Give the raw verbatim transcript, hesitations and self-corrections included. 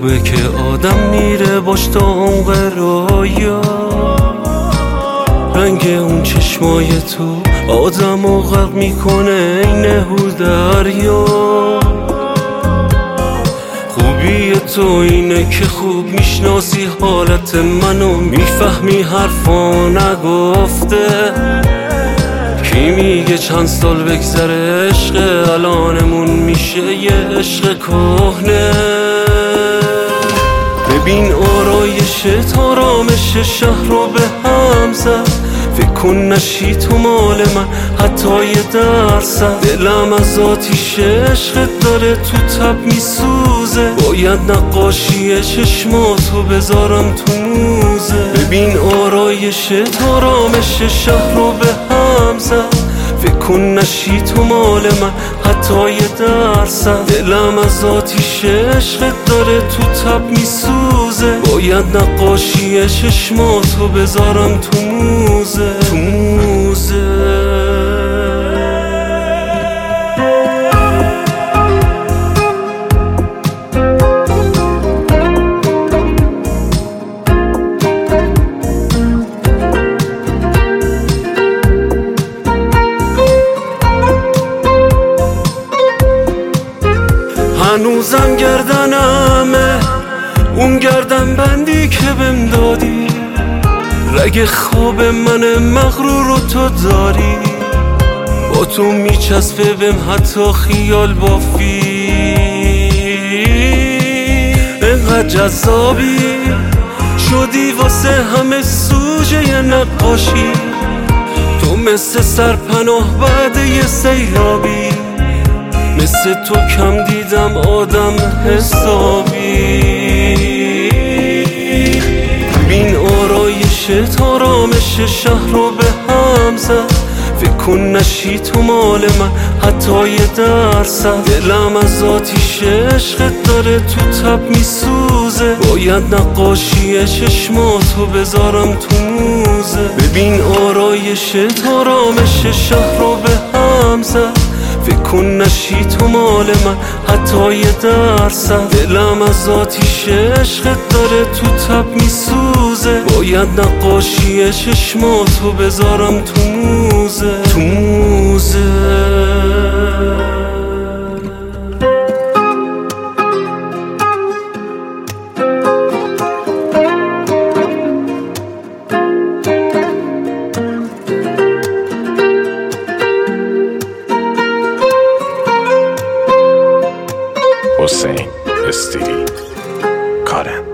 خوبه که آدم میره باش تا عمق رویا. رنگ اون چشمای تو آدم و غرق میکنه این هو دریا. خوبی تو اینه که خوب میشناسی حالت منو، میفهمی حرفا نگفته. کی میگه چند سال بگذره عشق الانمون میشه یه عشق کهنه. ببین آرایش آرامش شهر رو به هم زد، فکر کن نشی تو مال من حتی یه درصد. دلم از آتیش عشقت داره تو تب میسوزه، باید نقاشی چشماتو بذارم تو موزه. ببین آرایش آرامش شهر رو به هم زد، فکر کن نشی تو مال من حتی یه درصد. دلم از آتیش عشقت داره تو تب میسوزه، باید نقاشی چشماتو بذارم تو موزه تو موزه. هنوزم گردنمه اون گردن بندی که بهم دادی، رگ خواب من مغرور رو تو داری. با تو میچسبه بهم حتی خیال بافی، انقدر جذابی شدی واسه همه سوژه نقاشی. تو مثل سرپناه بعد یه سیلابی، مثل تو کم دیدم آدم حسابی. ببین آرایش آرامش شهر رو به هم زد، فکر کن نشی تو مال من حتی یه درصد. دلم از آتیش عشقت داره تو تب میسوزه، باید نقاشی چشماتو بذارم تو موزه. ببین آرایش آرامش شهر رو به هم زد، فکر کن نشی تو مال من حتی یه درصد. دلم از آتیش عشقت داره تو تب میسوزه، باید نقاشی چشماتو بذارم تو موزه تو موزه. حسین استیلی کارن.